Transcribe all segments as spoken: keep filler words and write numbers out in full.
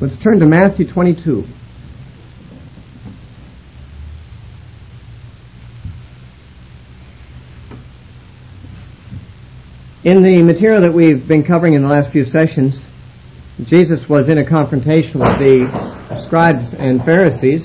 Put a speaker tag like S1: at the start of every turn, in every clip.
S1: Let's turn to Matthew twenty-two. In the material that we've been covering in the last few sessions, Jesus was in a confrontation with the scribes and Pharisees.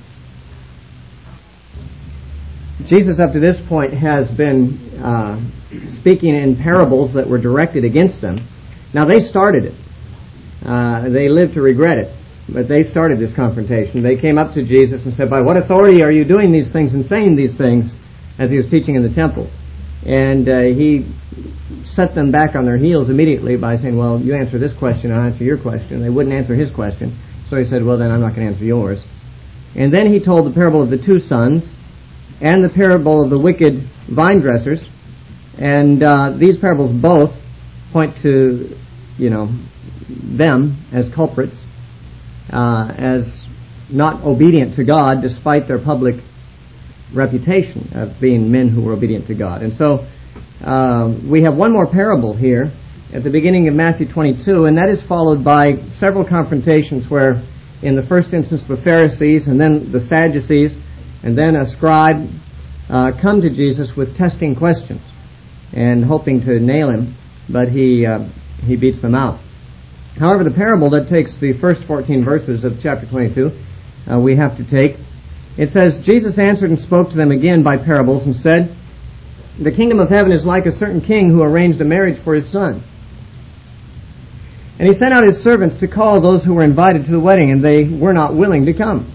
S1: Jesus, up to this point, has been uh, speaking in parables that were directed against them. Now, they started it. Uh, they lived to regret it, but they started this confrontation. They came up to Jesus and said, "By what authority are you doing these things and saying these things?" as he was teaching in the temple. And uh, he set them back on their heels immediately by saying, "Well, you answer this question, I'll answer your question." They wouldn't answer his question, so he said, "Well, then I'm not going to answer yours." And then he told the parable of the two sons and the parable of the wicked vine dressers. And uh, these parables both point to, you know, them as culprits, uh, as not obedient to God despite their public reputation of being men who were obedient to God. And so uh, we have one more parable here at the beginning of Matthew twenty-two, and that is followed by several confrontations where in the first instance the Pharisees and then the Sadducees and then a scribe uh, come to Jesus with testing questions and hoping to nail him, but he uh, he beats them out. However, the parable that takes the first fourteen verses of chapter twenty-two, uh, we have to take. It says, "Jesus answered and spoke to them again by parables and said, 'The kingdom of heaven is like a certain king who arranged a marriage for his son. And he sent out his servants to call those who were invited to the wedding, and they were not willing to come.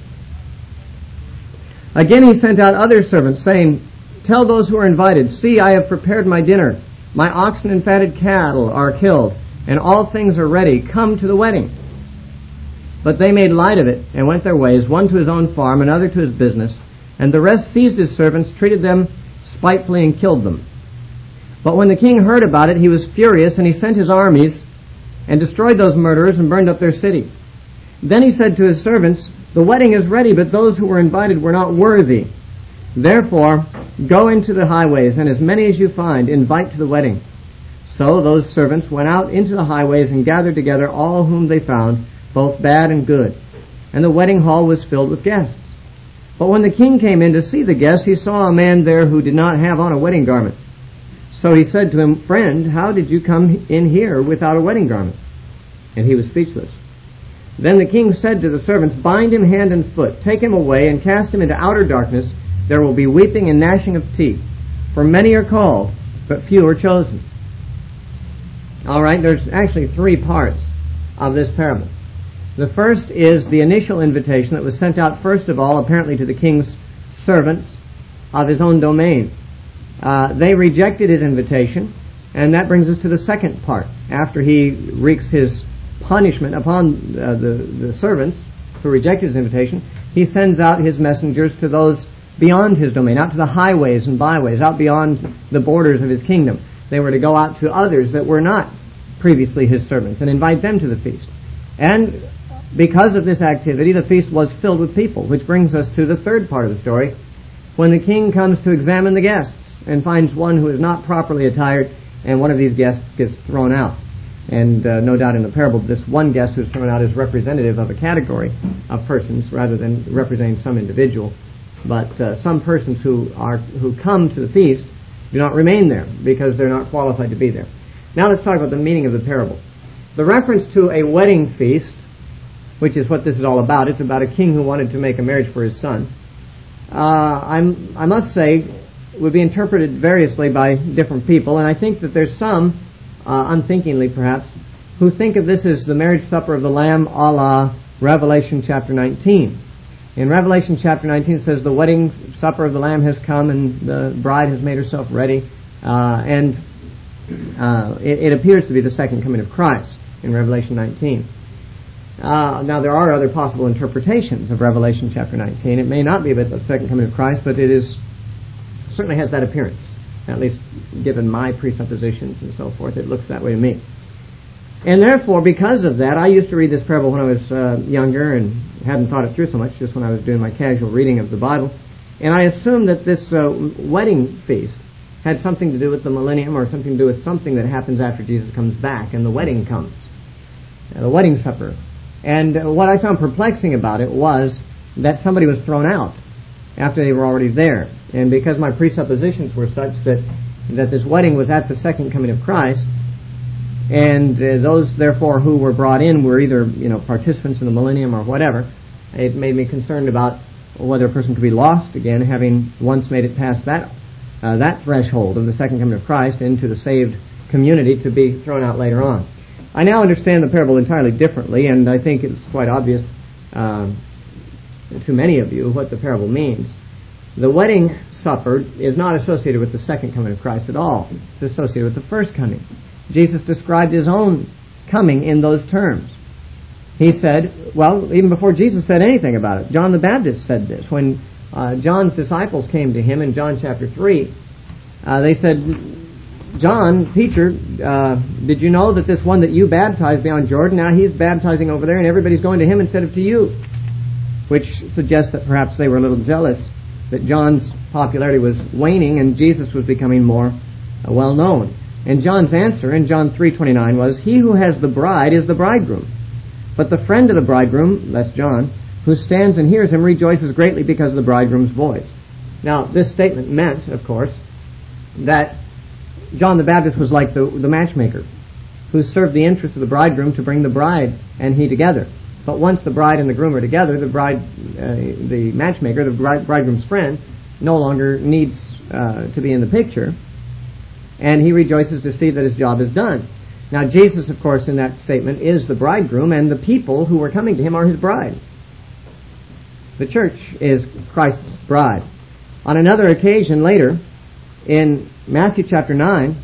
S1: Again he sent out other servants, saying, "Tell those who are invited, see, I have prepared my dinner. My oxen and fatted cattle are killed, and all things are ready. Come to the wedding." But they made light of it, and went their ways, one to his own farm, another to his business. And the rest seized his servants, treated them spitefully, and killed them. But when the king heard about it, he was furious, and he sent his armies, and destroyed those murderers, and burned up their city. Then he said to his servants, "The wedding is ready, but those who were invited were not worthy. Therefore, go into the highways, and as many as you find, invite to the wedding." So those servants went out into the highways, and gathered together all whom they found, both bad and good. And the wedding hall was filled with guests. But when the king came in to see the guests, he saw a man there who did not have on a wedding garment. So he said to him, "Friend, how did you come in here without a wedding garment?" And he was speechless. Then the king said to the servants, "Bind him hand and foot, take him away, and cast him into outer darkness. There will be weeping and gnashing of teeth. For many are called, but few are chosen." All right, there's actually three parts of this parable. The first is the initial invitation that was sent out, first of all, apparently to the king's servants of his own domain. Uh, they rejected his invitation, and that brings us to the second part. After he wreaks his punishment upon uh, the, the servants who rejected his invitation, he sends out his messengers to those beyond his domain, out to the highways and byways, out beyond the borders of his kingdom. They were to go out to others that were not previously his servants and invite them to the feast. And because of this activity, the feast was filled with people, which brings us to the third part of the story, when the king comes to examine the guests and finds one who is not properly attired, and one of these guests gets thrown out. And uh, no doubt in the parable, this one guest who's thrown out is representative of a category of persons rather than representing some individual. But uh, some persons who are who come to the feast do not remain there because they're not qualified to be there. Now let's talk about the meaning of the parable. The reference to a wedding feast, which is what this is all about, it's about a king who wanted to make a marriage for his son, uh, I'm, I must say, would be interpreted variously by different people, and I think that there's some, uh, unthinkingly perhaps, who think of this as the marriage supper of the Lamb a la Revelation chapter nineteen. In Revelation chapter nineteen it says the wedding supper of the Lamb has come and the bride has made herself ready, uh, and uh, it, it appears to be the second coming of Christ in Revelation nineteen. Uh, now there are other possible interpretations of Revelation chapter nineteen. It may not be about the second coming of Christ, but it is certainly has that appearance, at least given my presuppositions and so forth. It looks that way to me. And therefore, because of that, I used to read this parable when I was uh, younger and hadn't thought it through so much, just when I was doing my casual reading of the Bible. And I assumed that this uh, wedding feast had something to do with the millennium, or something to do with something that happens after Jesus comes back and the wedding comes. Uh, the wedding supper And uh, what I found perplexing about it was that somebody was thrown out after they were already there. And because my presuppositions were such that, that this wedding was at the second coming of Christ, and uh, those, therefore, who were brought in were either, you know, participants in the millennium or whatever, it made me concerned about whether a person could be lost again, having once made it past that uh, that threshold of the second coming of Christ into the saved community, to be thrown out later on. I now understand the parable entirely differently, and I think it's quite obvious uh, to many of you what the parable means. The wedding supper is not associated with the second coming of Christ at all. It's associated with the first coming. Jesus described his own coming in those terms. He said, well, even before Jesus said anything about it, John the Baptist said this. When uh, John's disciples came to him in John chapter three, uh, they said, John, teacher, uh, did you know that this one that you baptized beyond Jordan, now he's baptizing over there and everybody's going to him instead of to you? Which suggests that perhaps they were a little jealous that John's popularity was waning and Jesus was becoming more uh, well known. And John's answer in John three twenty-nine was, he who has the bride is the bridegroom. But the friend of the bridegroom, that's John, who stands and hears him, rejoices greatly because of the bridegroom's voice. Now, this statement meant, of course, that John the Baptist was like the, the matchmaker, who served the interest of the bridegroom to bring the bride and he together. But once the bride and the groom are together, the bride, uh, the matchmaker, the bride, bridegroom's friend, no longer needs uh, to be in the picture, and he rejoices to see that his job is done. Now, Jesus, of course, in that statement is the bridegroom, and the people who are coming to him are his bride. The church is Christ's bride. On another occasion later, in Matthew chapter nine,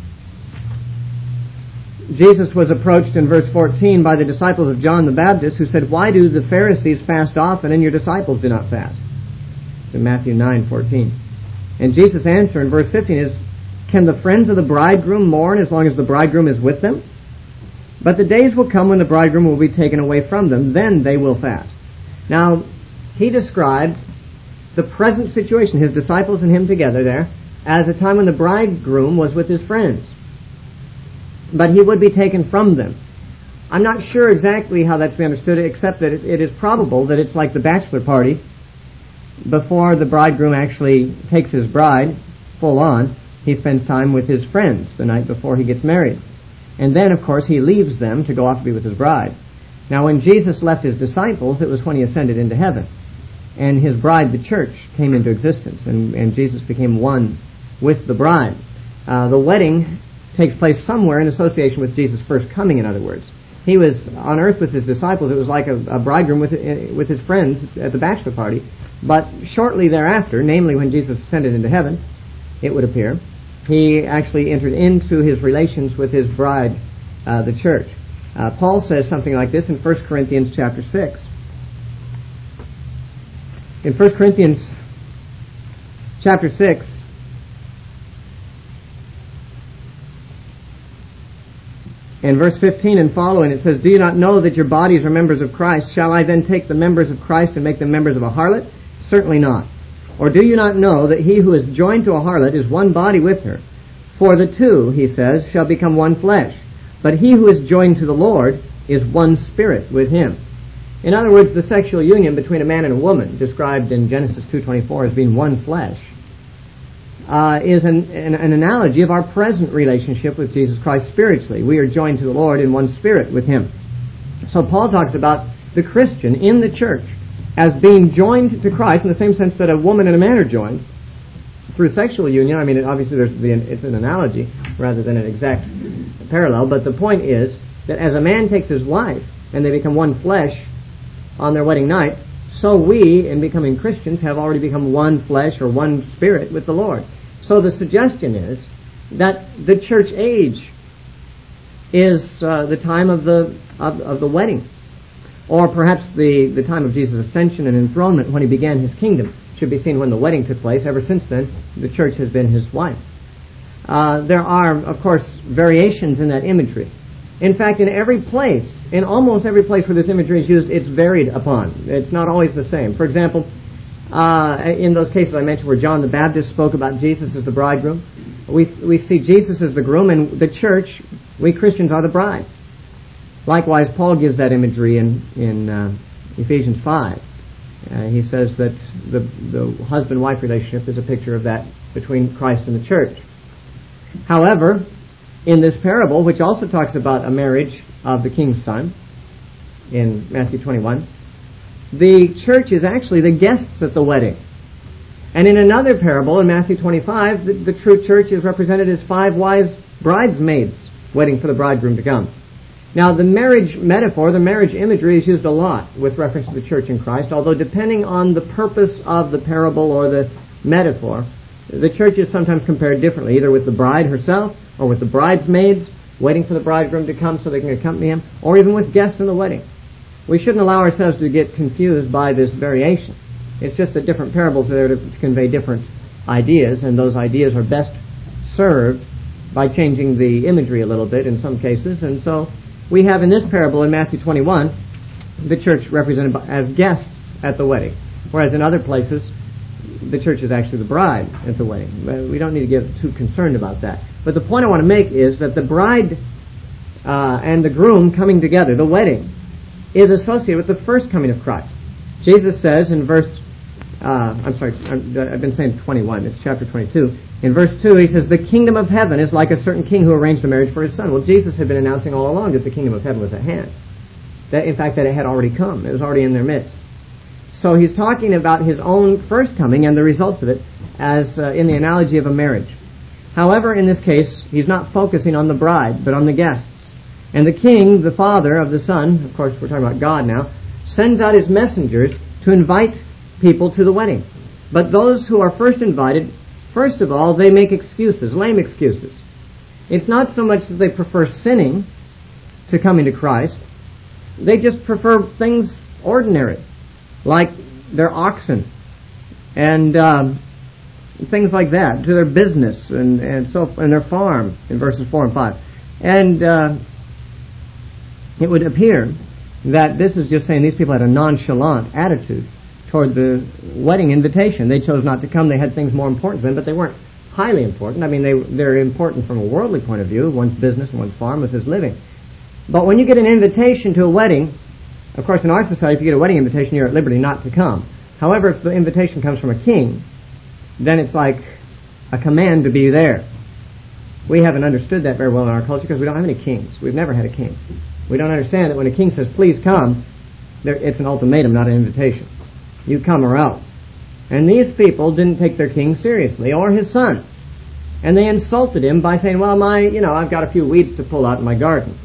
S1: Jesus was approached in verse fourteen by the disciples of John the Baptist, who said, why do the Pharisees fast often and your disciples do not fast? It's in Matthew nine fourteen. And Jesus' answer in verse fifteen is, can the friends of the bridegroom mourn as long as the bridegroom is with them? But the days will come when the bridegroom will be taken away from them. Then they will fast. Now, he described the present situation, his disciples and him together there, as a time when the bridegroom was with his friends. But he would be taken from them. I'm not sure exactly how that's to be understood, except that it, it is probable that it's like the bachelor party before the bridegroom actually takes his bride full on. He spends time with his friends the night before he gets married. And then, of course, he leaves them to go off to be with his bride. Now, when Jesus left his disciples, it was when he ascended into heaven. And his bride, the church, came into existence. And, and Jesus became one with the bride. Uh, the wedding takes place somewhere in association with Jesus' first coming, in other words. He was on earth with his disciples. It was like a, a bridegroom with, uh, with his friends at the bachelor party. But shortly thereafter, namely when Jesus ascended into heaven, it would appear, he actually entered into his relations with his bride, uh, the church. Uh, Paul says something like this in First Corinthians chapter six. In First Corinthians chapter six, in verse fifteen and following, it says, do you not know that your bodies are members of Christ? Shall I then take the members of Christ and make them members of a harlot? Certainly not. Or do you not know that he who is joined to a harlot is one body with her? For the two, he says, shall become one flesh. But he who is joined to the Lord is one spirit with him. In other words, the sexual union between a man and a woman, described in Genesis two twenty-four as being one flesh, uh, is an, an, an analogy of our present relationship with Jesus Christ spiritually. We are joined to the Lord in one spirit with him. So Paul talks about the Christian in the church as being joined to Christ in the same sense that a woman and a man are joined through sexual union. I mean, obviously there's the, it's an analogy rather than an exact parallel, but the point is that as a man takes his wife and they become one flesh on their wedding night, so we, in becoming Christians, have already become one flesh or one spirit with the Lord. So the suggestion is that the church age is uh, the time of the of, of the wedding. Or perhaps the, the time of Jesus' ascension and enthronement when he began his kingdom should be seen when the wedding took place. Ever since then, the church has been his wife. Uh, there are, of course, variations in that imagery. In fact, in every place, in almost every place where this imagery is used, it's varied upon. It's not always the same. For example, uh, in those cases I mentioned where John the Baptist spoke about Jesus as the bridegroom, we, we see Jesus as the groom, and the church, we Christians, are the bride. Likewise, Paul gives that imagery in, in uh, Ephesians five. Uh, he says that the, the husband-wife relationship is a picture of that between Christ and the church. However, in this parable, which also talks about a marriage of the king's son, in Matthew twenty-one, the church is actually the guests at the wedding. And in another parable, in Matthew twenty-five, the, the true church is represented as five wise bridesmaids waiting for the bridegroom to come. Now, the marriage metaphor, the marriage imagery is used a lot with reference to the church in Christ, although depending on the purpose of the parable or the metaphor, the church is sometimes compared differently, either with the bride herself or with the bridesmaids waiting for the bridegroom to come so they can accompany him, or even with guests in the wedding. We shouldn't allow ourselves to get confused by this variation. It's just that different parables are there to convey different ideas, and those ideas are best served by changing the imagery a little bit in some cases. And so we have in this parable in Matthew twenty-one, the church represented as guests at the wedding, whereas in other places, the church is actually the bride at the wedding. We don't need to get too concerned about that. But the point I want to make is that the bride uh, and the groom coming together, the wedding, is associated with the first coming of Christ. Jesus says in verse, uh, I'm sorry, I've been saying twenty-one, it's chapter twenty-two. In verse two, he says, the kingdom of heaven is like a certain king who arranged a marriage for his son. Well, Jesus had been announcing all along that the kingdom of heaven was at hand. That, in fact, that it had already come. It was already in their midst. So he's talking about his own first coming and the results of it as uh, in the analogy of a marriage. However, in this case, he's not focusing on the bride, but on the guests. And the king, the father of the son, of course we're talking about God now, sends out his messengers to invite people to the wedding. But those who are first invited, first of all, they make excuses, lame excuses. It's not so much that they prefer sinning to coming to Christ. They just prefer things ordinary, like their oxen and um, things like that, to their business and, and so and their farm in verses four and five. And uh, it would appear that this is just saying these people had a nonchalant attitude toward the wedding invitation. They chose not to come. They had things more important to them, but they weren't highly important. I mean, they, they're important from a worldly point of view. One's business and one's farm is his living. But when you get an invitation to a wedding, of course, in our society, if you get a wedding invitation, you're at liberty not to come. However, if the invitation comes from a king, then it's like a command to be there. We haven't understood that very well in our culture because we don't have any kings. We've never had a king. We don't understand that when a king says, please come, there, it's an ultimatum, not an invitation. You come or else. And these people didn't take their king seriously, or his son. And they insulted him by saying, well, my, you know, I've got a few weeds to pull out in my garden.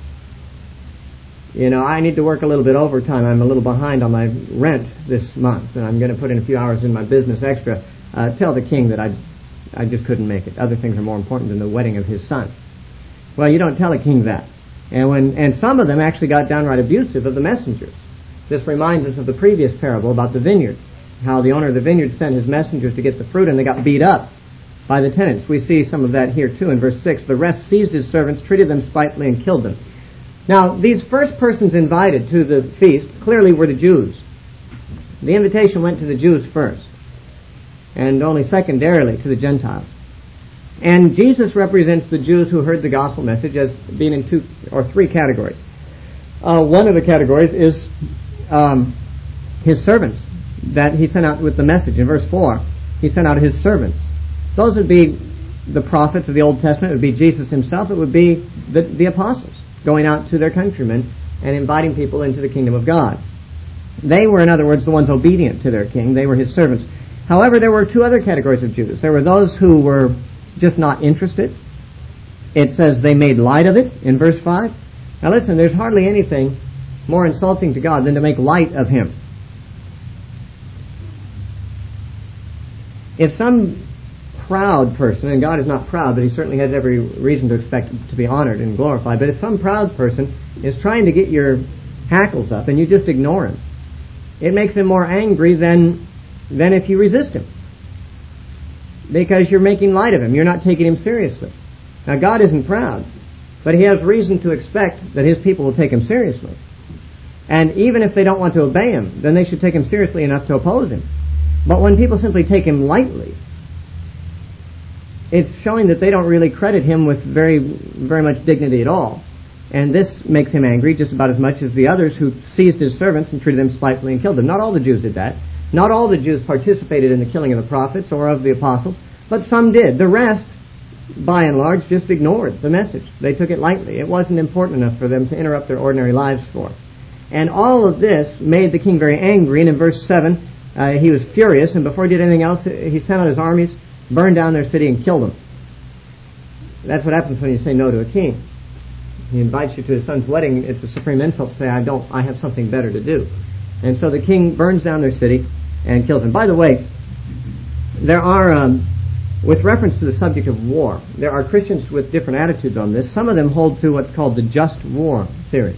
S1: You know, I need to work a little bit overtime. I'm a little behind on my rent this month, and I'm going to put in a few hours in my business extra. Uh, tell the king that I I just couldn't make it. Other things are more important than the wedding of his son. Well, you don't tell a king that. And when and some of them actually got downright abusive of the messengers. This reminds us of the previous parable about the vineyard, how the owner of the vineyard sent his messengers to get the fruit, and they got beat up by the tenants. We see some of that here too in verse six. The rest seized his servants, treated them spitefully, and killed them. Now, these first persons invited to the feast clearly were the Jews. The invitation went to the Jews first, and only secondarily to the Gentiles. And Jesus represents the Jews who heard the gospel message as being in two or three categories. Uh, one of the categories is um, his servants that he sent out with the message. In verse four, he sent out his servants. Those would be the prophets of the Old Testament. It would be Jesus himself. It would be the, the apostles going out to their countrymen and inviting people into the kingdom of God. They were, in other words, the ones obedient to their king. They were his servants. However, there were two other categories of Jews. There were those who were just not interested. It says they made light of it in verse five. Now listen, there's hardly anything more insulting to God than to make light of him. If some proud person, and God is not proud, but he certainly has every reason to expect to be honored and glorified, but if some proud person is trying to get your hackles up and you just ignore him, it makes him more angry than than if you resist him, because you're making light of him. You're not taking him seriously. Now, God isn't proud, but he has reason to expect that his people will take him seriously. And even if they don't want to obey him, then they should take him seriously enough to oppose him. But when people simply take him lightly, it's showing that they don't really credit him with very, very much dignity at all. And this makes him angry just about as much as the others who seized his servants and treated them spitefully and killed them. Not all the Jews did that. Not all the Jews participated in the killing of the prophets or of the apostles, but some did. The rest, by and large, just ignored the message. They took it lightly. It wasn't important enough for them to interrupt their ordinary lives for. And all of this made the king very angry, and in verse seven, uh, he was furious, and before he did anything else, he sent out his armies, burned down their city, and killed them. That's what happens when you say no to a king. He invites you to his son's wedding. It's a supreme insult to say, I don't, I have something better to do. And so the king burns down their city and kills them. By the way, there are, um, with reference to the subject of war, there are Christians with different attitudes on this. Some of them hold to what's called the just war theory.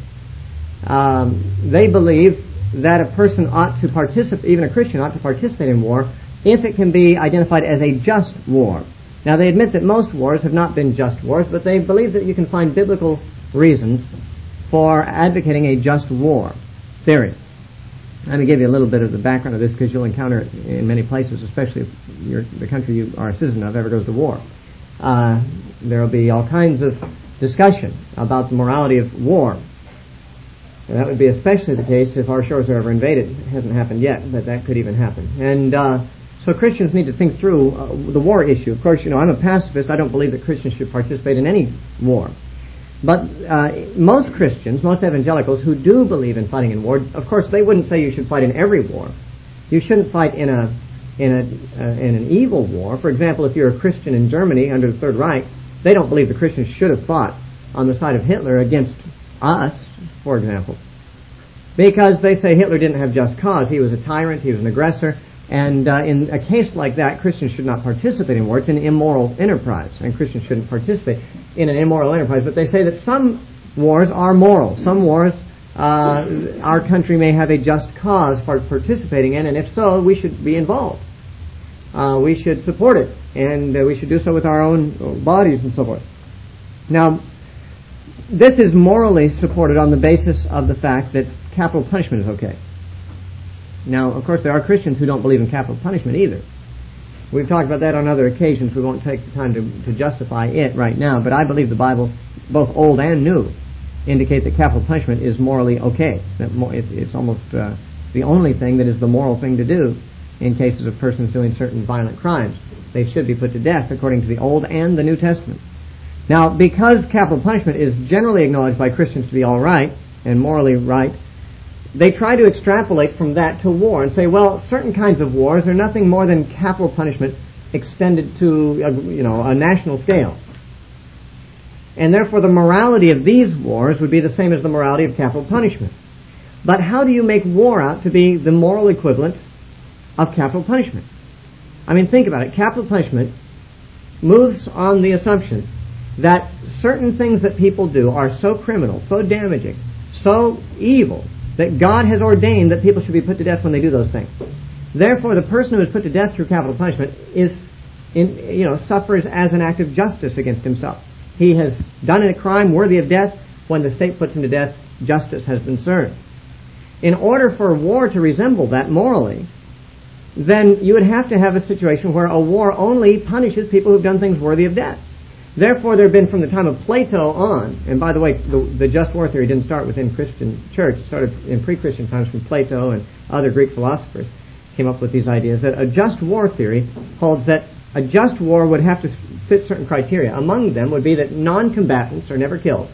S1: Um, they believe that a person ought to participate, even a Christian ought to participate in war if it can be identified as a just war. Now, they admit that most wars have not been just wars, but they believe that you can find biblical reasons for advocating a just war theory. Let me give you a little bit of the background of this, because you'll encounter it in many places, especially if you're, the country you are a citizen of ever goes to war. Uh, there will be all kinds of discussion about the morality of war. And that would be especially the case if our shores are ever invaded. It hasn't happened yet, but that could even happen. And uh, so Christians need to think through uh, the war issue. Of course, you know, I'm a pacifist. I don't believe that Christians should participate in any war. But uh, most Christians, most evangelicals who do believe in fighting in war, of course, they wouldn't say you should fight in every war. You shouldn't fight in a in a uh, in an evil war. For example, if you're a Christian in Germany under the Third Reich, they don't believe the Christians should have fought on the side of Hitler against us, for example, because they say Hitler didn't have just cause. He was a tyrant. He was an aggressor. And uh, in a case like that, Christians should not participate in war. It's an immoral enterprise, and Christians shouldn't participate in an immoral enterprise. But they say that some wars are moral. Some wars uh, our country may have a just cause for participating in, and if so, we should be involved. Uh, we should support it, and uh, we should do so with our own bodies and so forth. Now, this is morally supported on the basis of the fact that capital punishment is okay. Now, of course, there are Christians who don't believe in capital punishment either. We've talked about that on other occasions. We won't take the time to, to justify it right now, but I believe the Bible, both Old and New, indicate that capital punishment is morally okay. That it's, it's almost uh, the only thing that is the moral thing to do in cases of persons doing certain violent crimes. They should be put to death according to the Old and the New Testament. Now, because capital punishment is generally acknowledged by Christians to be all right and morally right, they try to extrapolate from that to war and say, well, certain kinds of wars are nothing more than capital punishment extended to a, you know, a national scale. And therefore the morality of these wars would be the same as the morality of capital punishment. But how do you make war out to be the moral equivalent of capital punishment? I mean, think about it. Capital punishment moves on the assumption that certain things that people do are so criminal, so damaging, so evil, that God has ordained that people should be put to death when they do those things. Therefore, the person who is put to death through capital punishment is, in, you know, suffers as an act of justice against himself. He has done a crime worthy of death. When the state puts him to death, justice has been served. In order for war to resemble that morally, then you would have to have a situation where a war only punishes people who've done things worthy of death. Therefore, there have been from the time of Plato on, and by the way, the, the just war theory didn't start within Christian church. It started in pre-Christian times from Plato and other Greek philosophers came up with these ideas, that a just war theory holds that a just war would have to fit certain criteria. Among them would be that non-combatants are never killed,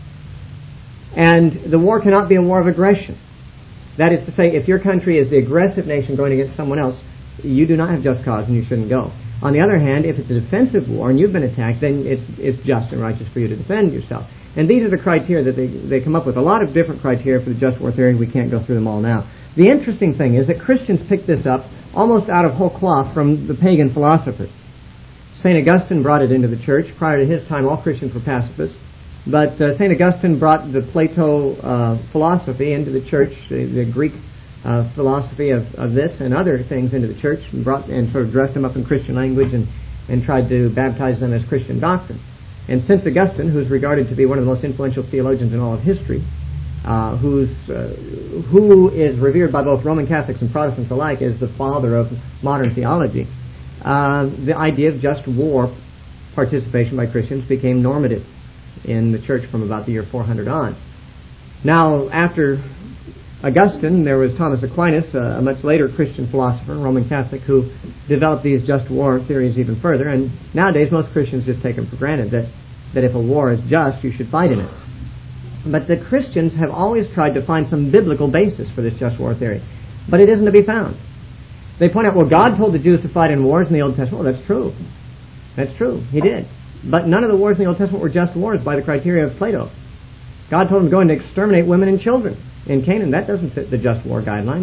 S1: and the war cannot be a war of aggression. That is to say, if your country is the aggressive nation going against someone else, you do not have just cause and you shouldn't go. On the other hand, if it's a defensive war and you've been attacked, then it's, it's just and righteous for you to defend yourself. And these are the criteria that they, they come up with. A lot of different criteria for the just war theory. We can't go through them all now. The interesting thing is that Christians picked this up almost out of whole cloth from the pagan philosophers. Saint Augustine brought it into the church. Prior to his time, all Christians were pacifists. But uh, Saint Augustine brought the Plato uh, philosophy into the church, the, the Greek Uh, philosophy of, of this and other things into the church, and brought and sort of dressed them up in Christian language and, and tried to baptize them as Christian doctrine. And since Augustine, who's regarded to be one of the most influential theologians in all of history, uh, who's uh, who is revered by both Roman Catholics and Protestants alike as the father of modern theology, uh, the idea of just war participation by Christians became normative. in the church from about the year four hundred on. Now, after Augustine, there was Thomas Aquinas, a, a much later Christian philosopher, Roman Catholic, who developed these just war theories even further. And nowadays, most Christians just take them for granted that, that if a war is just, you should fight in it. But the Christians have always tried to find some biblical basis for this just war theory. But it isn't to be found. They point out, well, God told the Jews to fight in wars in the Old Testament. Well, that's true. That's true. He did. But none of the wars in the Old Testament were just wars by the criteria of Plato. God told them to go and exterminate women and children in Canaan. That doesn't fit the just war guidelines.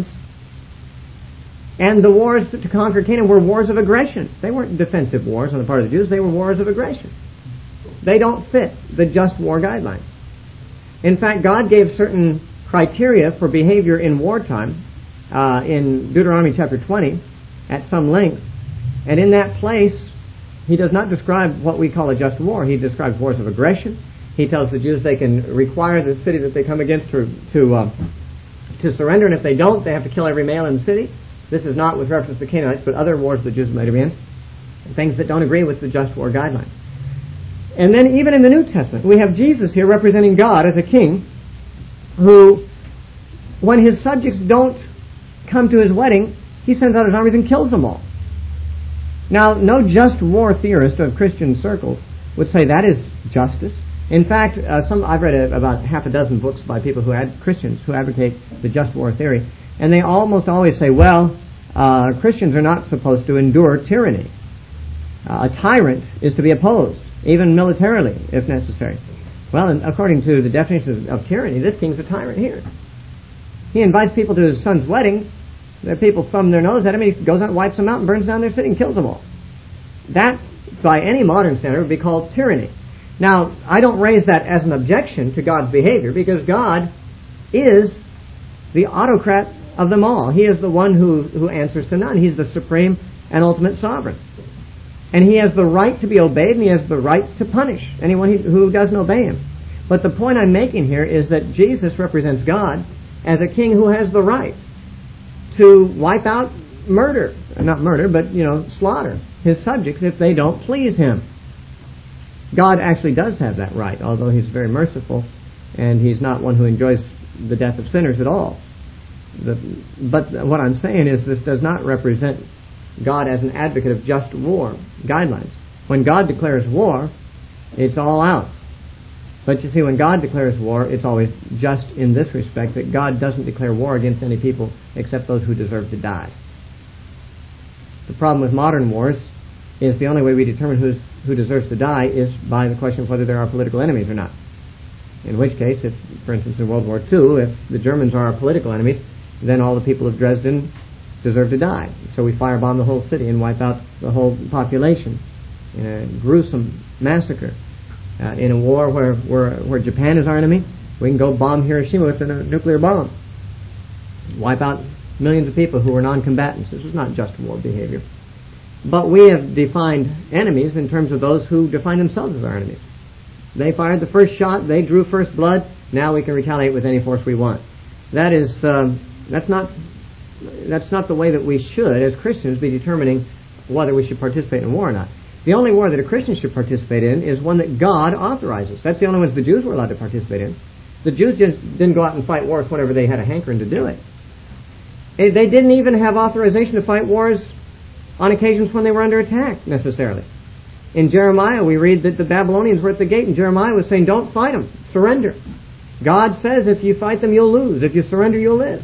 S1: And the wars to conquer Canaan were wars of aggression. They weren't defensive wars on the part of the Jews. They were wars of aggression. They don't fit the just war guidelines. In fact, God gave certain criteria for behavior in wartime uh, in Deuteronomy chapter twenty at some length. And in that place, He does not describe what we call a just war. He describes wars of aggression. He tells the Jews they can require the city that they come against to to, uh, to surrender, and if they don't, they have to kill every male in the city. This is not with reference to the Canaanites, but other wars the Jews might have been, things that don't agree with the just war guidelines. And then even in the New Testament, we have Jesus here representing God as a king who, when his subjects don't come to his wedding, he sends out his armies and kills them all. Now, no just war theorist of Christian circles would say that is justice. In fact, uh, some I've read a, about half a dozen books by people who ad, Christians who advocate the just war theory, and they almost always say, well, uh, Christians are not supposed to endure tyranny. Uh, a tyrant is to be opposed, even militarily, if necessary. Well, and according to the definition of, of tyranny, this king's a tyrant here. He invites people to his son's wedding. The people thumb their nose at him, and he goes out and wipes them out and burns down their city and kills them all. That, by any modern standard, would be called tyranny. Now, I don't raise that as an objection to God's behavior, because God is the autocrat of them all. He is the one who, who answers to none. He's the supreme and ultimate sovereign. And He has the right to be obeyed, and He has the right to punish anyone who doesn't obey Him. But the point I'm making here is that Jesus represents God as a king who has the right to wipe out murder, not murder, but, you know, slaughter His subjects if they don't please Him. God actually does have that right, although He's very merciful, and He's not one who enjoys the death of sinners at all. The, but what I'm saying is this does not represent God as an advocate of just war guidelines. When God declares war, it's all out. But you see, when God declares war, it's always just in this respect, that God doesn't declare war against any people except those who deserve to die. The problem with modern wars is the only way we determine who's, who deserves to die is by the question of whether there are political enemies or not. In which case, if, for instance, in World War Two, if the Germans are our political enemies, then all the people of Dresden deserve to die. So we firebomb the whole city and wipe out the whole population in a gruesome massacre. Uh, in a war where, where where Japan is our enemy, we can go bomb Hiroshima with a nuclear bomb. Wipe out millions of people who were non-combatants. This is not just war behavior. But we have defined enemies in terms of those who define themselves as our enemies. They fired the first shot, they drew first blood, now we can retaliate with any force we want. That is, um, that's not that's not the way that we should, as Christians, be determining whether we should participate in war or not. The only war that a Christian should participate in is one that God authorizes. That's the only ones the Jews were allowed to participate in. The Jews just didn't go out and fight wars whenever they had a hankering to do it. They didn't even have authorization to fight wars on occasions when they were under attack, necessarily. In Jeremiah, we read that the Babylonians were at the gate, and Jeremiah was saying, don't fight them, surrender. God says if you fight them, you'll lose. If you surrender, you'll live.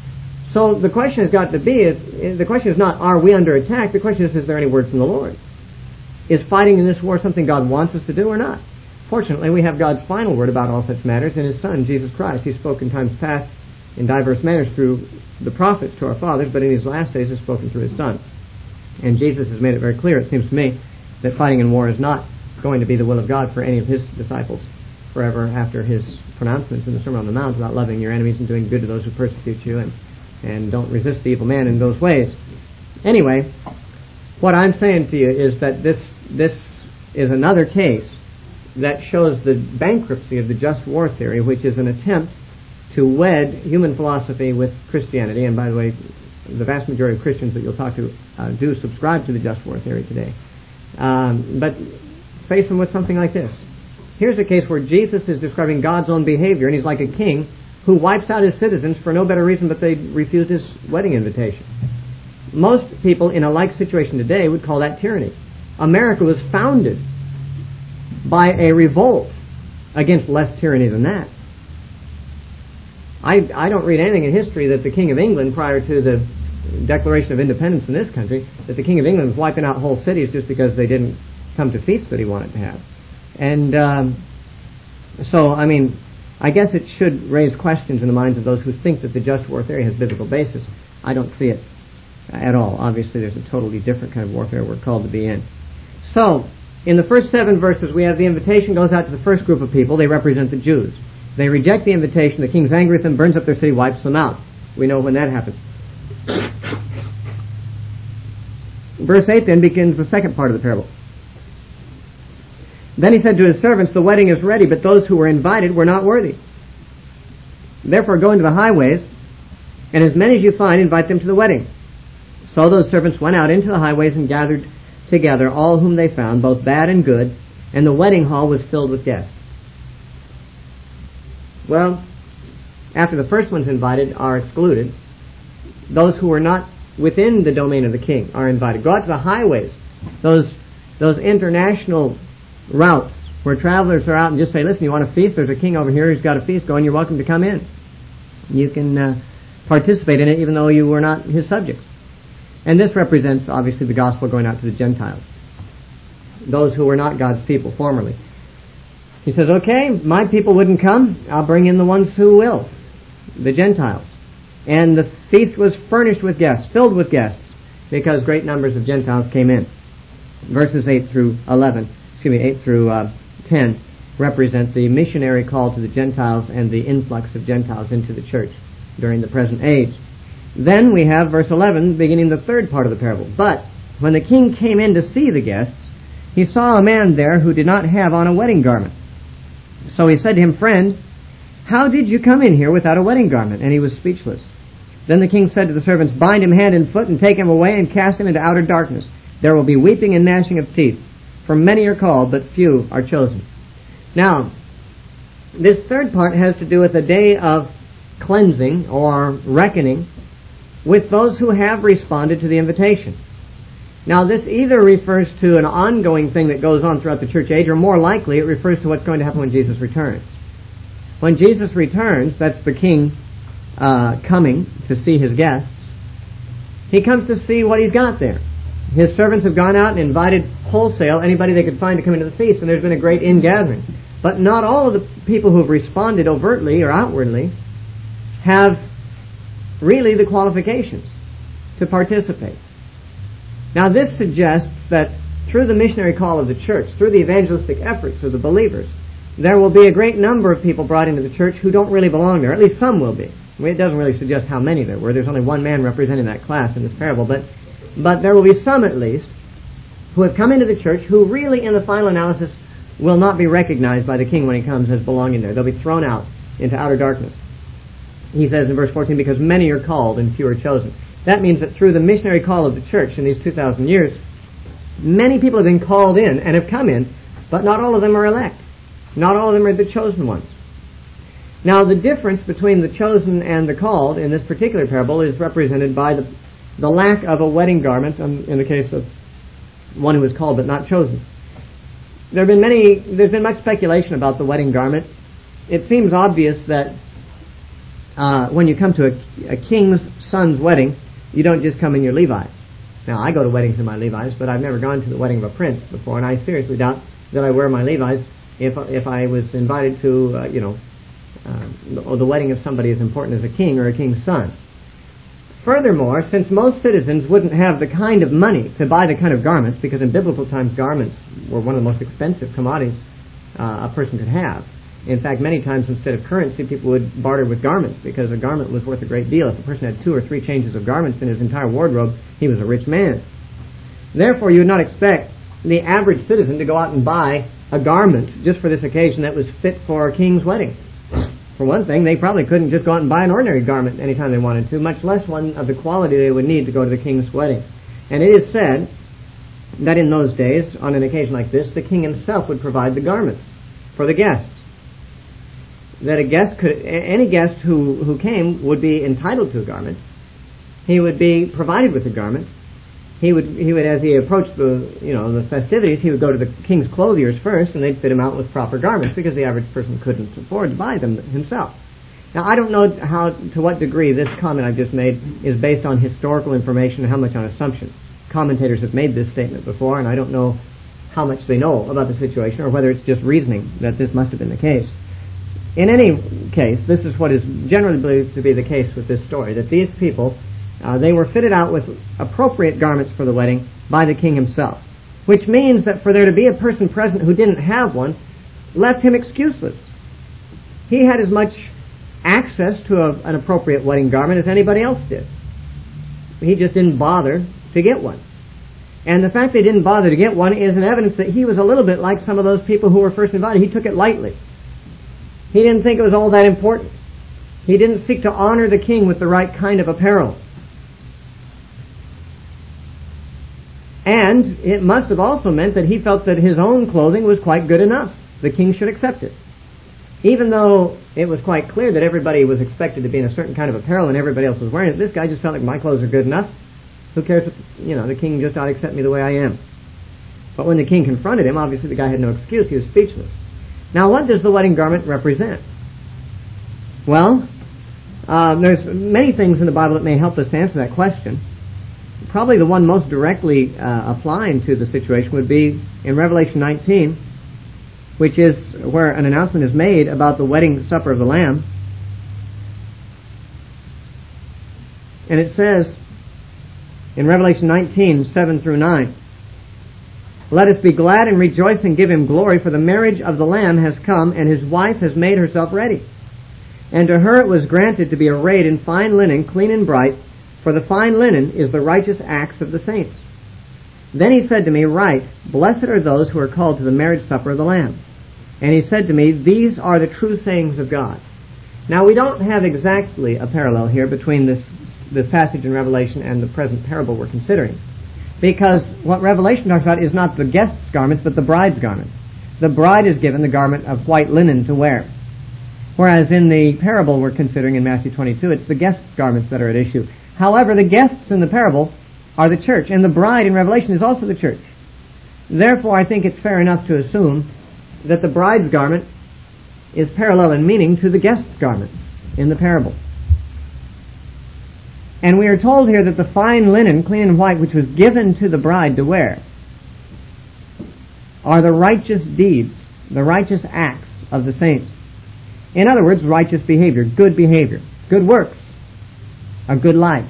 S1: So the question has got to be, is, the question is not, are we under attack? The question is, is there any word from the Lord? Is fighting in this war something God wants us to do or not? Fortunately, we have God's final word about all such matters in His Son, Jesus Christ. He spoke in times past in diverse manners through the prophets to our fathers, but in these last days has spoken through His Son. And Jesus has made it very clear, it seems to me, that fighting in war is not going to be the will of God for any of His disciples forever after His pronouncements in the Sermon on the Mount about loving your enemies and doing good to those who persecute you, and, and don't resist the evil man in those ways. Anyway, what I'm saying to you is that this this is another case that shows the bankruptcy of the just war theory, which is an attempt to wed human philosophy with Christianity. And by the way, the vast majority of Christians that you'll talk to uh, do subscribe to the just war theory today. Um, but face them with something like this. Here's a case where Jesus is describing God's own behavior, and he's like a king who wipes out his citizens for no better reason but they refused his wedding invitation. Most people in a like situation today would call that tyranny. America was founded by a revolt against less tyranny than that. I, I don't read anything in history that the King of England, prior to the Declaration of Independence in this country, that the King of England was wiping out whole cities just because they didn't come to feasts that he wanted to have. And um, so, I mean, I guess it should raise questions in the minds of those who think that the just war theory has biblical basis. I don't see it at all. Obviously, there's a totally different kind of warfare we're called to be in. So, in the first seven verses, we have the invitation goes out to the first group of people. They represent the Jews. They reject the invitation. The king's angry with them, burns up their city, wipes them out. We know when that happens. Verse eight then begins the second part of the parable. Then he said to his servants, the wedding is ready, but those who were invited were not worthy. Therefore go into the highways, and as many as you find, invite them to the wedding. So those servants went out into the highways and gathered together all whom they found, both bad and good, and the wedding hall was filled with guests. Well, after the first ones invited are excluded, those who were not within the domain of the king are invited. Go out to the highways, those those international routes where travelers are out and just say, listen, you want a feast? There's a king over here who's got a feast going. You're welcome to come in. You can uh, participate in it even though you were not his subjects. And this represents, obviously, the gospel going out to the Gentiles, those who were not God's people formerly. He says, okay, my people wouldn't come. I'll bring in the ones who will, the Gentiles. And the feast was furnished with guests, filled with guests, because great numbers of Gentiles came in. Verses eight through eleven, excuse me, eight through uh, ten, represent the missionary call to the Gentiles and the influx of Gentiles into the church during the present age. Then we have verse eleven, beginning the third part of the parable. But when the king came in to see the guests, he saw a man there who did not have on a wedding garment. So he said to him, friend, how did you come in here without a wedding garment? And he was speechless. Then the king said to the servants, bind him hand and foot and take him away and cast him into outer darkness. There will be weeping and gnashing of teeth. For many are called, but few are chosen. Now, this third part has to do with a day of cleansing or reckoning with those who have responded to the invitation. Now, this either refers to an ongoing thing that goes on throughout the church age, or more likely it refers to what's going to happen when Jesus returns. When Jesus returns, that's the king uh, coming to see his guests. He comes to see what he's got there. His servants have gone out and invited wholesale anybody they could find to come into the feast, and there's been a great ingathering. But not all of the people who have responded overtly or outwardly have really the qualifications to participate. Now, this suggests that through the missionary call of the church, through the evangelistic efforts of the believers, there will be a great number of people brought into the church who don't really belong there. At least some will be. It doesn't really suggest how many there were. There's only one man representing that class in this parable. But, but there will be some, at least, who have come into the church who really, in the final analysis, will not be recognized by the king when he comes as belonging there. They'll be thrown out into outer darkness. He says in verse fourteen, because many are called and few are chosen. That means that through the missionary call of the church in these two thousand years, many people have been called in and have come in, but not all of them are elect. Not all of them are the chosen ones. Now, the difference between the chosen and the called in this particular parable is represented by the, the lack of a wedding garment in the case of one who is called but not chosen. There have been many, there's been much speculation about the wedding garment. It seems obvious that uh, when you come to a, a king's son's wedding, you don't just come in your Levi's. Now, I go to weddings in my Levi's, but I've never gone to the wedding of a prince before, and I seriously doubt that I wear my Levi's if if I was invited to, uh, you know, uh, the wedding of somebody as important as a king or a king's son. Furthermore, since most citizens wouldn't have the kind of money to buy the kind of garments, because in biblical times garments were one of the most expensive commodities uh, a person could have. In fact, many times instead of currency, people would barter with garments because a garment was worth a great deal. If a person had two or three changes of garments in his entire wardrobe, he was a rich man. Therefore, you would not expect the average citizen to go out and buy a garment just for this occasion that was fit for a king's wedding. For one thing, they probably couldn't just go out and buy an ordinary garment anytime they wanted to, much less one of the quality they would need to go to the king's wedding. And it is said that in those days, on an occasion like this, the king himself would provide the garments. for the guests. That a guest could, any guest who, who came would be entitled to a garment. He would be provided with a garment. He would, he would, as he approached the, you know, the festivities, he would go to the king's clothiers first, and they'd fit him out with proper garments, because the average person couldn't afford to buy them himself. Now, I don't know how, to what degree this comment I've just made is based on historical information and how much on assumption. Commentators have made this statement before, and I don't know how much they know about the situation, or whether it's just reasoning that this must have been the case. In any case, this is what is generally believed to be the case with this story, that these people, uh, they were fitted out with appropriate garments for the wedding by the king himself, which means that for there to be a person present who didn't have one left him excuseless. He had as much access to a, an appropriate wedding garment as anybody else did. He just didn't bother to get one. And the fact they didn't bother to get one is an evidence that he was a little bit like some of those people who were first invited. He took it lightly. He didn't think it was all that important. He didn't seek to honor the king with the right kind of apparel. And it must have also meant that he felt that his own clothing was quite good enough. The king should accept it. Even though it was quite clear that everybody was expected to be in a certain kind of apparel and everybody else was wearing it, this guy just felt like my clothes are good enough. Who cares if, you know, the king just ought to accept me the way I am. But when the king confronted him, obviously the guy had no excuse. He was speechless. Now, what does the wedding garment represent? Well, uh, there's many things in the Bible that may help us to answer that question. Probably the one most directly uh, applying to the situation would be in Revelation nineteen, which is where an announcement is made about the wedding supper of the Lamb. And it says in Revelation nineteen, seven through nine, "Let us be glad and rejoice and give him glory, for the marriage of the Lamb has come, and his wife has made herself ready. And to her it was granted to be arrayed in fine linen, clean and bright, for the fine linen is the righteous acts of the saints. Then he said to me, Write, Blessed are those who are called to the marriage supper of the Lamb. And he said to me, These are the true sayings of God." Now, we don't have exactly a parallel here between this, this passage in Revelation and the present parable we're considering, because what Revelation talks about is not the guest's garments, but the bride's garments. The bride is given the garment of white linen to wear, whereas in the parable we're considering in Matthew twenty-two, it's the guest's garments that are at issue. However, the guests in the parable are the church, and the bride in Revelation is also the church. Therefore, I think it's fair enough to assume that the bride's garment is parallel in meaning to the guest's garment in the parable. And we are told here that the fine linen, clean and white, which was given to the bride to wear, are the righteous deeds, the righteous acts of the saints. In other words, righteous behavior, good behavior, good works, a good life.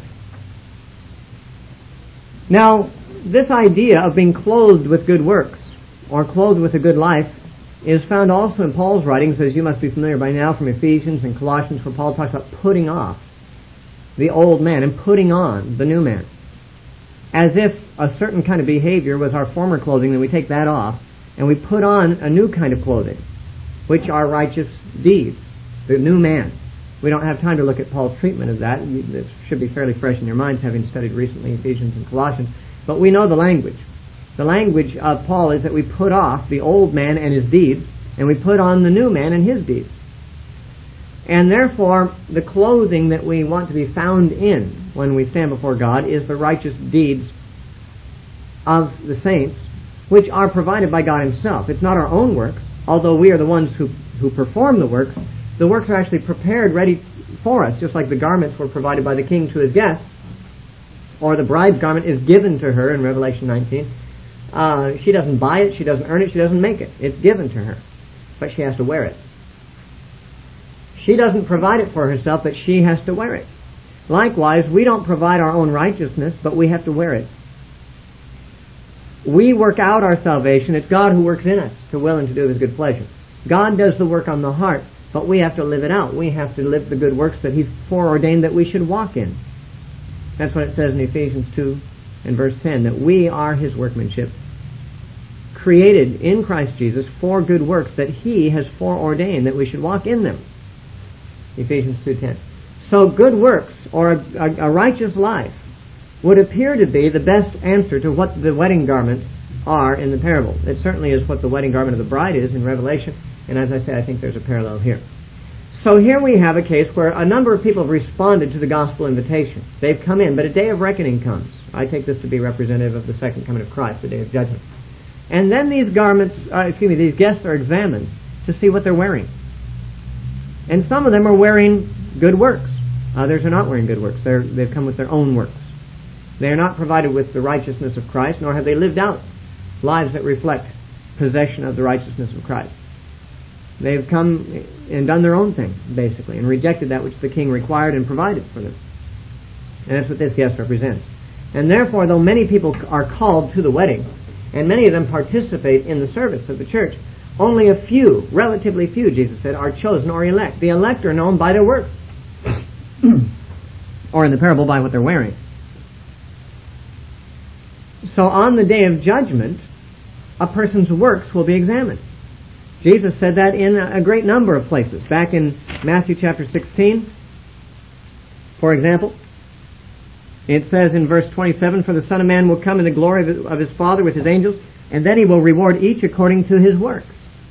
S1: Now, this idea of being clothed with good works, or clothed with a good life, is found also in Paul's writings, as you must be familiar by now, from Ephesians and Colossians, where Paul talks about putting off the old man and putting on the new man. As if a certain kind of behavior was our former clothing, then we take that off, and we put on a new kind of clothing, which are righteous deeds, the new man. We don't have time to look at Paul's treatment of that. It should be fairly fresh in your minds, having studied recently Ephesians and Colossians. But we know the language. The language of Paul is that we put off the old man and his deeds, and we put on the new man and his deeds. And therefore, the clothing that we want to be found in when we stand before God is the righteous deeds of the saints, which are provided by God himself. It's not our own works, although we are the ones who, who perform the works. The works are actually prepared, ready for us, just like the garments were provided by the king to his guests, or the bride's garment is given to her in Revelation nineteen. Uh, she doesn't buy it, she doesn't earn it, she doesn't make it. It's given to her, but she has to wear it. She doesn't provide it for herself, but she has to wear it. Likewise, we don't provide our own righteousness, but we have to wear it. We work out our salvation. It's God who works in us to will and to do of his good pleasure. God does the work on the heart, but we have to live it out. We have to live the good works that he's foreordained that we should walk in. That's what it says in Ephesians two and verse ten, that we are his workmanship, created in Christ Jesus for good works that he has foreordained that we should walk in them. Ephesians two ten. So good works, or a, a, a righteous life, would appear to be the best answer to what the wedding garments are in the parable. It certainly is what the wedding garment of the bride is in Revelation, And as I say, I think there's a parallel here. So here we have a case where a number of people have responded to the gospel invitation. They've come in, but a day of reckoning comes. I take this to be representative of the second coming of Christ, the day of judgment. And then these garments, uh, excuse me, these guests are examined to see what they're wearing. And some of them are wearing good works. Others are not wearing good works. They're, they've come with their own works. They are not provided with the righteousness of Christ, nor have they lived out lives that reflect possession of the righteousness of Christ. They've come and done their own thing, basically, and rejected that which the king required and provided for them. And that's what this guest represents. And therefore, though many people are called to the wedding, and many of them participate in the service of the church, only a few, relatively few, Jesus said, are chosen or elect. The elect are known by their works. Or in the parable, by what they're wearing. So on the day of judgment, a person's works will be examined. Jesus said that in a great number of places. Back in Matthew chapter sixteen, for example, it says in verse twenty-seven, "For the Son of Man will come in the glory of his Father with his angels, and then he will reward each according to his works."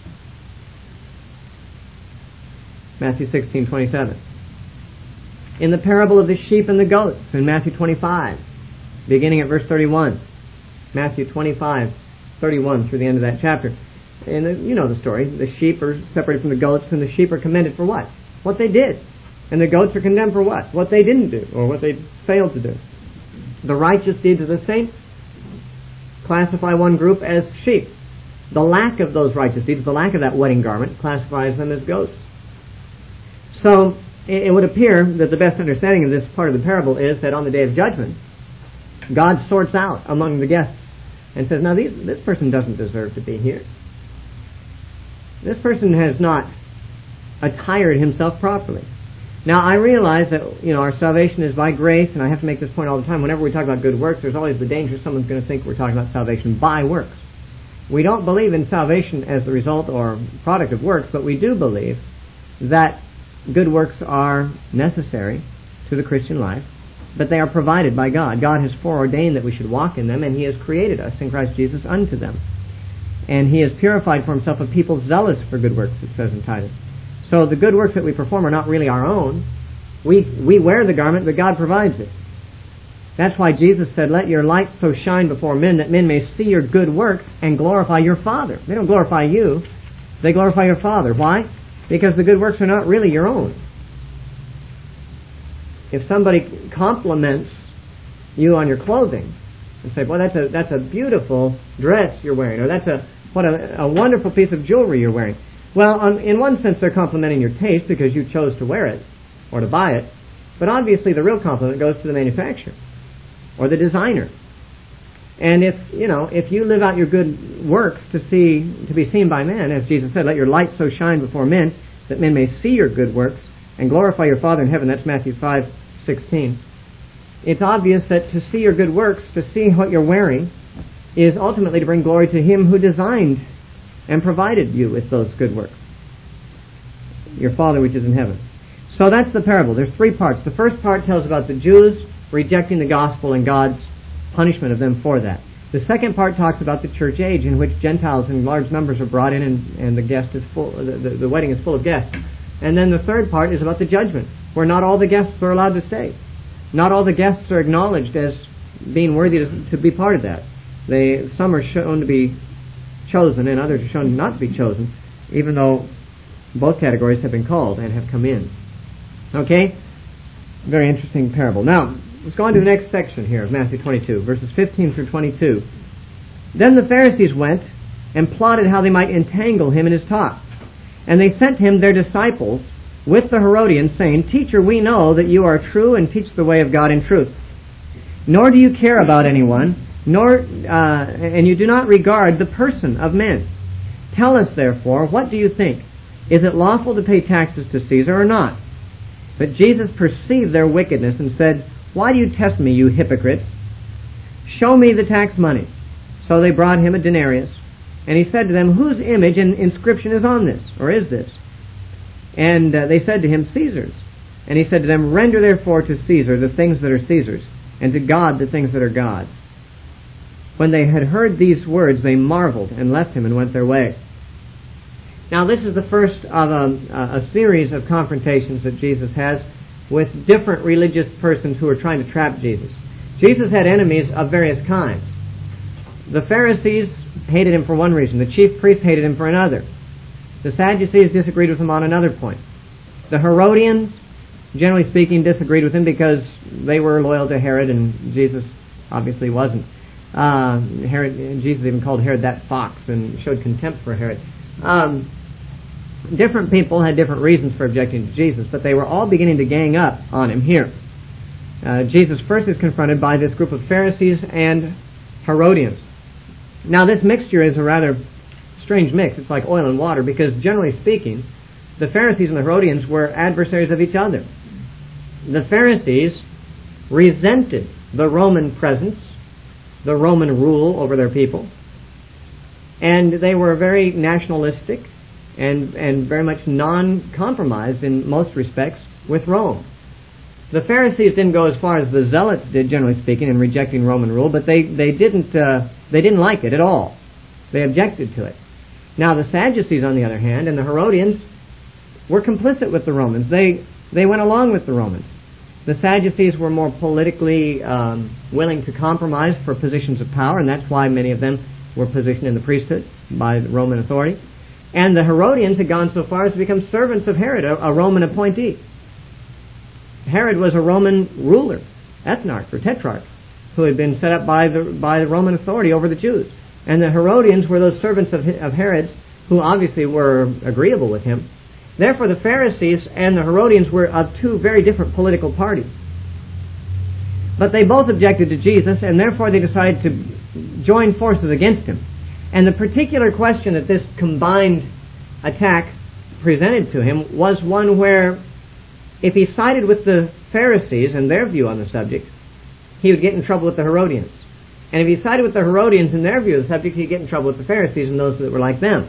S1: Matthew sixteen twenty-seven. In the parable of the sheep and the goats, in Matthew twenty-five, beginning at verse thirty-one. Matthew twenty-five, thirty-one through the end of that chapter. And uh, you know the story. The sheep are separated from the goats, and the sheep are commended for what? What they did. And the goats are condemned for what? What they didn't do, or what they failed to do. The righteous deeds of the saints classify one group as sheep. The lack of those righteous deeds, the lack of that wedding garment, classifies them as goats. So it would appear that the best understanding of this part of the parable is that on the day of judgment, God sorts out among the guests and says, now these, this person doesn't deserve to be here. This person has not attired himself properly. Now, I realize that, you know, our salvation is by grace, and I have to make this point all the time. Whenever we talk about good works, there's always the danger someone's going to think we're talking about salvation by works. We don't believe in salvation as the result or product of works, but we do believe that good works are necessary to the Christian life, but they are provided by God. God has foreordained that we should walk in them, and He has created us in Christ Jesus unto them. And He has purified for Himself a people zealous for good works, it says in Titus. So the good works that we perform are not really our own. We we wear the garment, but God provides it. That's why Jesus said, let your light so shine before men that men may see your good works and glorify your Father. They don't glorify you. They glorify your Father. Why? Because the good works are not really your own. If somebody compliments you on your clothing and say, well, that's a that's a beautiful dress you're wearing, or that's a what a, a wonderful piece of jewelry you're wearing. Well, um, in one sense, they're complimenting your taste because you chose to wear it or to buy it. But obviously, the real compliment goes to the manufacturer or the designer. And if you know, if you live out your good works to see to be seen by men, as Jesus said, let your light so shine before men that men may see your good works and glorify your Father in heaven. That's Matthew five sixteen. It's obvious that to see your good works, to see what you're wearing, is ultimately to bring glory to Him who designed and provided you with those good works, your Father which is in heaven. So that's the parable. There's three parts. The first part tells about the Jews rejecting the gospel and God's punishment of them for that. The second part talks about the church age in which Gentiles in large numbers are brought in, and, and the guest is full. The, the, the wedding is full of guests. And then the third part is about the judgment, where not all the guests are allowed to stay. Not all the guests are acknowledged as being worthy to, to be part of that. They some are shown to be chosen, and others are shown not to be chosen, even though both categories have been called and have come in. Okay? Very interesting parable. Now, let's go on to the next section here of Matthew twenty-two, verses fifteen through twenty-two. Then the Pharisees went and plotted how they might entangle him in his talk. And they sent him their disciples with the Herodians, saying, Teacher, we know that you are true and teach the way of God in truth. Nor do you care about anyone, nor uh, and you do not regard the person of men. Tell us, therefore, what do you think? Is it lawful to pay taxes to Caesar or not? But Jesus perceived their wickedness and said, Why do you test me, you hypocrites? Show me the tax money. So they brought him a denarius. And he said to them, Whose image and inscription is on this, or is this? And uh, they said to him, Caesar's. And he said to them, Render therefore to Caesar the things that are Caesar's, and to God the things that are God's. When they had heard these words, they marveled and left him and went their way. Now, this is the first of a, a series of confrontations that Jesus has with different religious persons who are trying to trap Jesus. Jesus had enemies of various kinds. The Pharisees hated him for one reason. The chief priests hated him for another. The Sadducees disagreed with him on another point. The Herodians, generally speaking, disagreed with him because they were loyal to Herod, and Jesus obviously wasn't. Uh, Herod, Jesus even called Herod that fox and showed contempt for Herod. Um, different people had different reasons for objecting to Jesus, but they were all beginning to gang up on him here. Uh, Jesus first is confronted by this group of Pharisees and Herodians. Now, this mixture is a rather strange mix. It's like oil and water, because generally speaking, the Pharisees and the Herodians were adversaries of each other. The Pharisees resented the Roman presence, the Roman rule over their people, and they were very nationalistic and, and very much non-compromised in most respects with Rome. The Pharisees didn't go as far as the Zealots did, generally speaking, in rejecting Roman rule, but they, they didn't uh, they didn't like it at all. They objected to it. Now, the Sadducees, on the other hand, and the Herodians were complicit with the Romans. They they went along with the Romans. The Sadducees were more politically um, willing to compromise for positions of power, and that's why many of them were positioned in the priesthood by Roman authority. And the Herodians had gone so far as to become servants of Herod, a, a Roman appointee. Herod was a Roman ruler, ethnarch or tetrarch, who had been set up by the by the Roman authority over the Jews. And the Herodians were those servants of, of Herod who obviously were agreeable with him. Therefore, the Pharisees and the Herodians were of two very different political parties. But they both objected to Jesus, and therefore they decided to join forces against him. And the particular question that this combined attack presented to him was one where, if he sided with the Pharisees and their view on the subject, he would get in trouble with the Herodians. And if he sided with the Herodians and their view of the subject, he'd get in trouble with the Pharisees and those that were like them.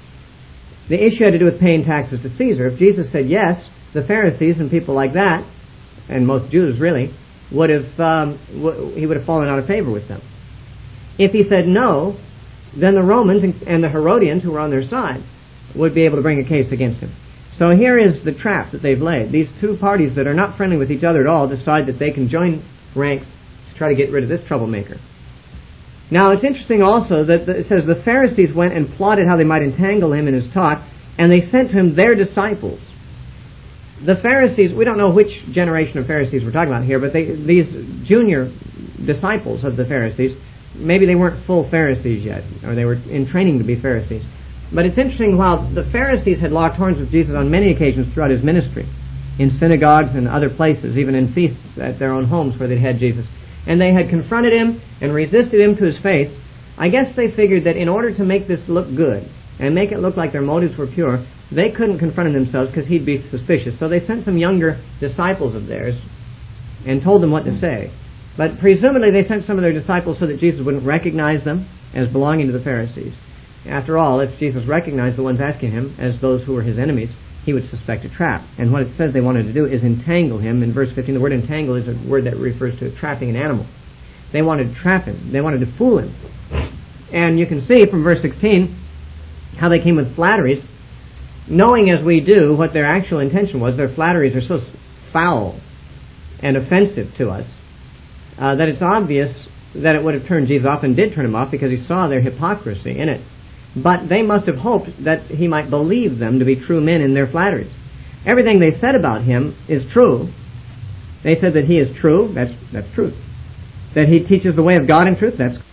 S1: The issue had to do with paying taxes to Caesar. If Jesus said yes, the Pharisees and people like that, and most Jews really, would have um, w- he would have fallen out of favor with them. If he said no, then the Romans and, and the Herodians, who were on their side, would be able to bring a case against him. So here is the trap that they've laid. These two parties that are not friendly with each other at all decide that they can join ranks to try to get rid of this troublemaker. Now, it's interesting also that the, it says the Pharisees went and plotted how they might entangle him in his talk, and they sent to him their disciples. The Pharisees, we don't know which generation of Pharisees we're talking about here, but they, these junior disciples of the Pharisees, maybe they weren't full Pharisees yet, or they were in training to be Pharisees. But it's interesting, while the Pharisees had locked horns with Jesus on many occasions throughout his ministry, in synagogues and other places, even in feasts at their own homes where they'd had Jesus, and they had confronted him and resisted him to his face, I guess they figured that in order to make this look good and make it look like their motives were pure, they couldn't confront him themselves because he'd be suspicious. So they sent some younger disciples of theirs and told them what to say. But presumably they sent some of their disciples so that Jesus wouldn't recognize them as belonging to the Pharisees. After all, if Jesus recognized the ones asking him as those who were his enemies, he would suspect a trap. And what it says they wanted to do is entangle him. In verse fifteen, the word entangle is a word that refers to trapping an animal. They wanted to trap him. They wanted to fool him. And you can see from verse sixteen how they came with flatteries. Knowing as we do what their actual intention was, their flatteries are so foul and offensive to us uh, that it's obvious that it would have turned Jesus off, and did turn him off, because he saw their hypocrisy in it. But they must have hoped that he might believe them to be true men in their flatteries. Everything they said about him is true. They said that he is true. That's, that's truth. That he teaches the way of God in truth. That's